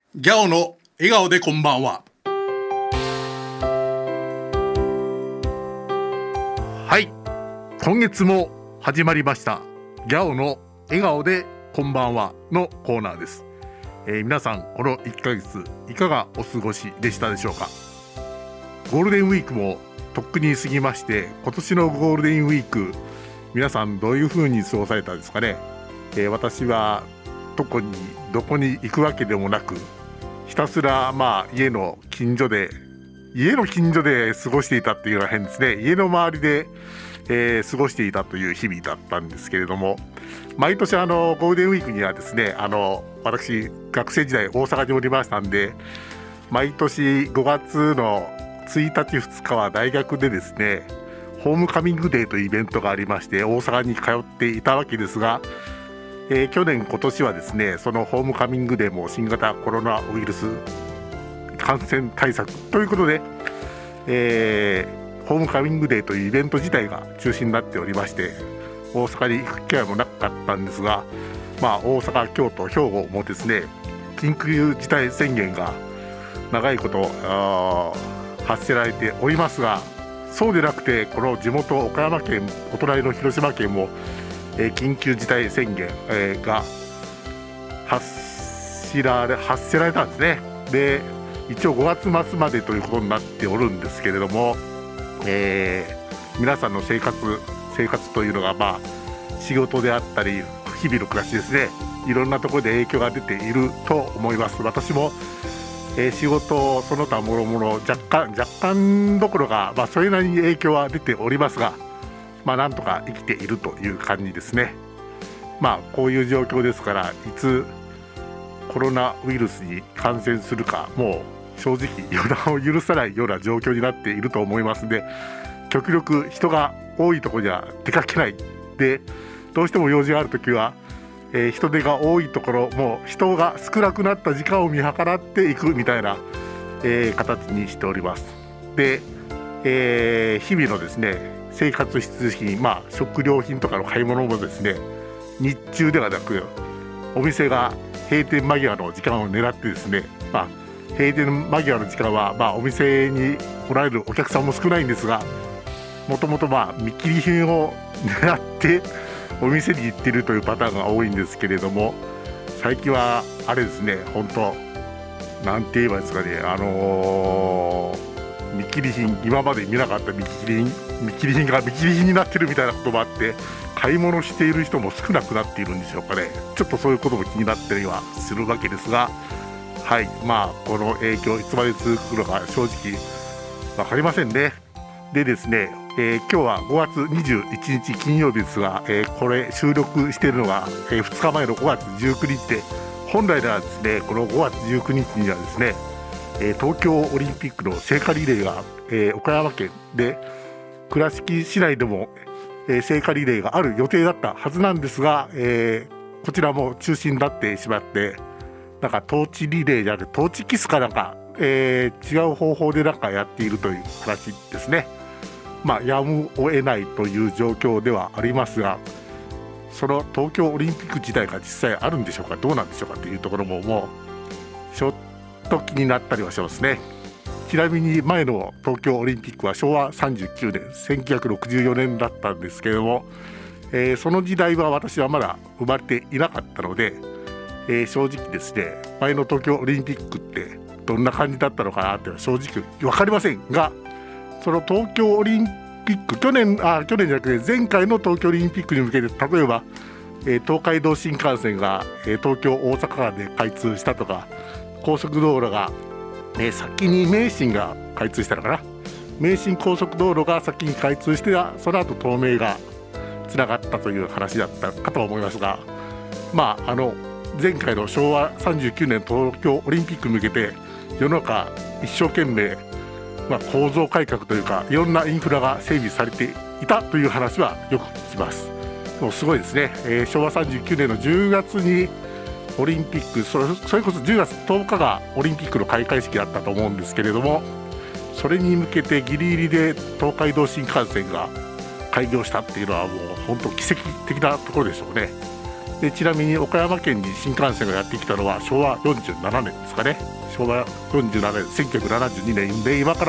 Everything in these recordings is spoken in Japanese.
ギャオの笑顔でこんばんは。はい、今月も始まりましたギャオの笑顔でこんばんはのコーナーです。皆さんこの1ヶ月いかがお過ごしでしたでしょうか。ゴールデンウィークもとっくに過ぎまして、今年のゴールデンウィーク皆さんどういう風に過ごされたですかね。私は特にどこに行くわけでもなく、ひたすら家の近所で過ごしていたっていうのは変ですね。家の周りで、過ごしていたという日々だったんですけれども、毎年ゴールデンウィークにはですね、私学生時代大阪におりましたんで、毎年5月の1日2日は大学でですね、ホームカミングデーというイベントがありまして大阪に通っていたわけですが、去年今年はですね、そのホームカミングデーも新型コロナウイルス感染対策ということで、ホームカミングデーというイベント自体が中止になっておりまして、大阪に行く機会もなかったんですが、大阪、京都、兵庫もですね、緊急事態宣言が長いこと発せられておりますが、そうでなくてこの地元岡山県、お隣の広島県も緊急事態宣言が発せられたんですね。で、一応5月末までということになっておるんですけれども、皆さんの生活というのが仕事であったり日々の暮らしですね、いろんなところで影響が出ていると思います。私も仕事その他もろもろ若干どころか、それなりに影響は出ておりますが、なんとか生きているという感じですね。こういう状況ですから、いつコロナウイルスに感染するかもう正直予断を許さないような状況になっていると思いますので、極力人が多いところには出かけないで、どうしても用事があるときは、人手が多いところ、もう人が少なくなった時間を見計らっていくみたいな、形にしております。で、日々のですね生活必需品、食料品とかの買い物もですね、日中ではなくお店が閉店間際の時間を狙ってですね、閉店間際の時間は、お店におられるお客さんも少ないんですが、もともと見切り品を狙ってお店に行っているというパターンが多いんですけれども、最近はあれですね、本当なんて言えばいいですかね、見切り品、今まで見なかった見切り品が見切り品になってるみたいなこともあって、買い物している人も少なくなっているんでしょうかね。ちょっとそういうことも気になったりはするわけですが、はい、この影響いつまで続くのか正直分かりませんね。でですね、今日は5月21日金曜日ですが、これ収録しているのが、2日前の5月19日で、本来ではですね、この5月19日にはですね、東京オリンピックの聖火リレーが、岡山県で倉敷市内でも、聖火リレーがある予定だったはずなんですが、こちらも中止になってしまって、なんかトーチリレーじゃなくてトーチキスかなんか、違う方法でなんかやっているという話ですね。やむを得ないという状況ではありますが、その東京オリンピック自体が実際あるんでしょうか、どうなんでしょうかというところももうちょっと気になったりはしますね。ちなみに前の東京オリンピックは昭和39年1964年だったんですけれども、その時代は私はまだ生まれていなかったので、正直ですね、前の東京オリンピックってどんな感じだったのかなって正直分かりませんが、その東京オリンピック、去年じゃなくて前回の東京オリンピックに向けて、例えば、東海道新幹線が、東京大阪間で開通したとか、高速道路が、先に名神が開通したのかな、名神高速道路が先に開通して、その後東名がつながったという話だったかと思いますが、前回の昭和39年東京オリンピックに向けて世の中一生懸命、構造改革というか、いろんなインフラが整備されていたという話はよく聞きます。もうすごいですね、昭和39年の10月にオリンピック、それこそ10月10日がオリンピックの開会式だったと思うんですけれども、それに向けてギリギリで東海道新幹線が開業したっていうのはもう本当奇跡的なところでしょうね。 でちなみに岡山県に新幹線がやってきたのは昭和47年ですかね。昭和47年、1972年で今から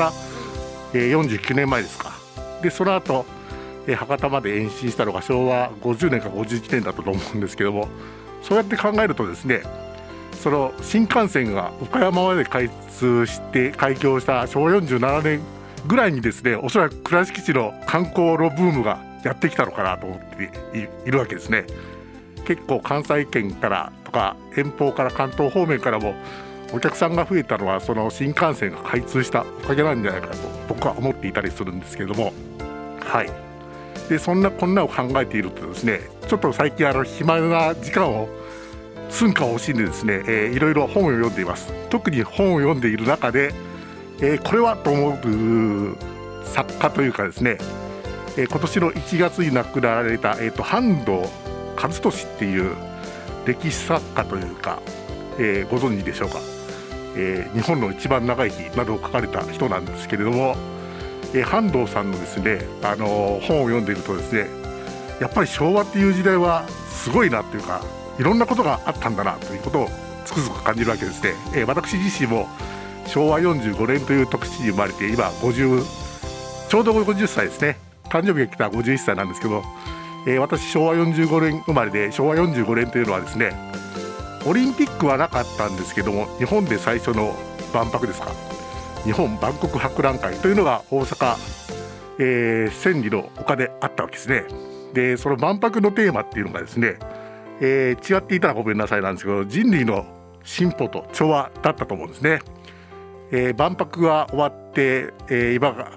、49年前ですか。でその後、博多まで延伸したのが昭和50年か51年だったと思うんですけども、そうやって考えるとですね、その新幹線が岡山まで開通して開業した昭和47年ぐらいにですね、おそらく倉敷市の観光のブームがやってきたのかなと思っているわけですね。結構関西圏からとか遠方から関東方面からもお客さんが増えたのはその新幹線が開通したおかげなんじゃないかと僕は思っていたりするんですけれども、はい。でそんなこんなを考えているとですね、ちょっと最近暇な時間を寸暇を惜しんでですね、いろいろ本を読んでいます。特に本を読んでいる中で、これはと思う作家というかですね、今年の1月に亡くなられた、半藤和俊っていう歴史作家というか、ご存知でしょうか。日本の一番長生きなどを書かれた人なんですけれども、半藤さんのですね、本を読んでいるとですね、やっぱり昭和っていう時代はすごいなっていうか、いろんなことがあったんだなということをつくづく感じるわけですね。私自身も昭和45年という年に生まれて今ちょうど50歳ですね。誕生日が来たら51歳なんですけど、私昭和45年生まれで、昭和45年というのはですね、オリンピックはなかったんですけども、日本で最初の万博ですか、日本万国博覧会というのが大阪、千里の丘であったわけですね。でその万博のテーマっていうのがですね、違っていたらごめんなさいなんですけど、人類の進歩と調和だったと思うんですね。万博が終わって、今が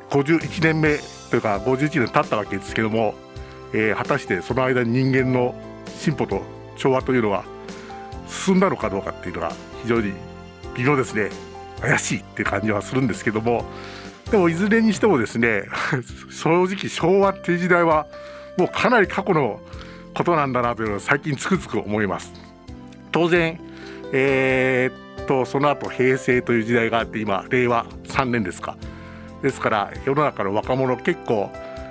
51年目というか51年経ったわけですけども、果たしてその間に人間の進歩と調和というのは進んだのかどうかっていうのが非常に微妙ですね。怪しいっていう感じはするんですけども、でもいずれにしてもですね正直昭和っていう時代はもうかなり過去のことなんだなというのを最近つくづく思います。当然、その後平成という時代があって、今令和3年ですか。ですから世の中の若者結構、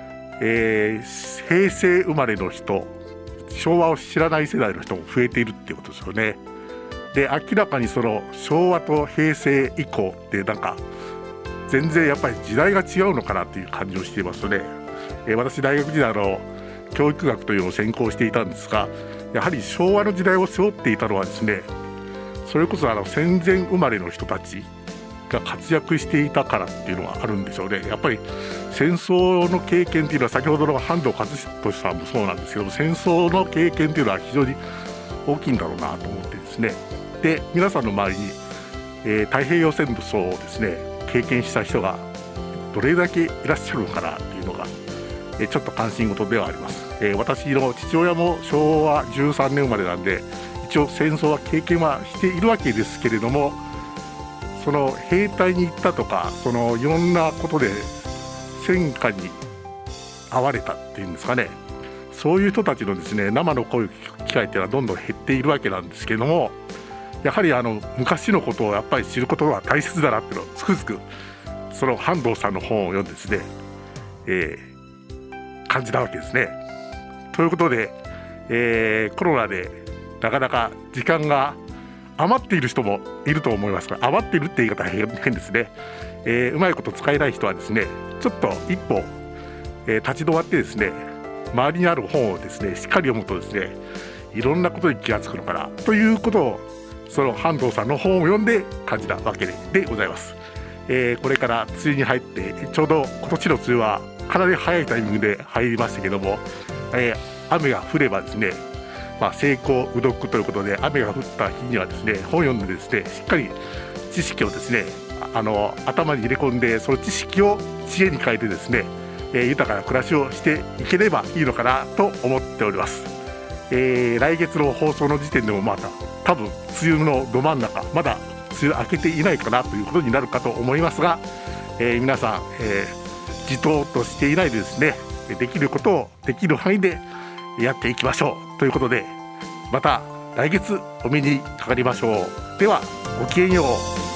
平成生まれの人、昭和を知らない世代の人も増えているっていうことですよね。で明らかにその昭和と平成以降ってなんか全然やっぱり時代が違うのかなという感じをしていますよね。私大学時代教育学というのを専攻していたんですが、やはり昭和の時代を背負っていたのはですね、それこそ戦前生まれの人たちが活躍していたからっていうのがあるんでしょうね。やっぱり戦争の経験っていうのは、先ほどの半藤和俊さんもそうなんですけども、戦争の経験っていうのは非常に大きいんだろうなと思ってですね。で皆さんの周りに、太平洋戦争をですね経験した人がどれだけいらっしゃるのかなっていうのが、ちょっと関心事ではあります。私の父親も昭和13年生まれなんで、一応戦争は経験はしているわけですけれども、その兵隊に行ったとか、そのいろんなことで戦火に遭われたっていうんですかね、そういう人たちのですね生の声を聞く機会っていうのはどんどん減っているわけなんですけども、やはり昔のことをやっぱり知ることは大切だなっていうのをつくづくその半藤さんの本を読んでですね、感じたわけですね。ということで、コロナでなかなか時間が余っている人もいると思いますが、余っているって言い方は変ですね。うまいこと使えない人はですね、ちょっと一歩、立ち止まってですね、周りにある本をですねしっかり読むとですね、いろんなことに気がつくのかなということを、その半藤さんの本を読んで感じたわけでございます。これから梅雨に入って、ちょうど今年の梅雨はかなり早いタイミングで入りましたけども、雨が降ればですね、晴耕雨読ということで、雨が降った日にはですね本を読んでですね、しっかり知識をですね頭に入れ込んで、その知識を知恵に変えてですね、豊かな暮らしをしていければいいのかなと思っております。来月の放送の時点でもまた多分梅雨のど真ん中、まだ梅雨明けていないかなということになるかと思いますが、皆さん、じとっとしていないでですね、できることをできる範囲でやっていきましょうということで、また来月お目にかかりましょう。ではごきげんよう。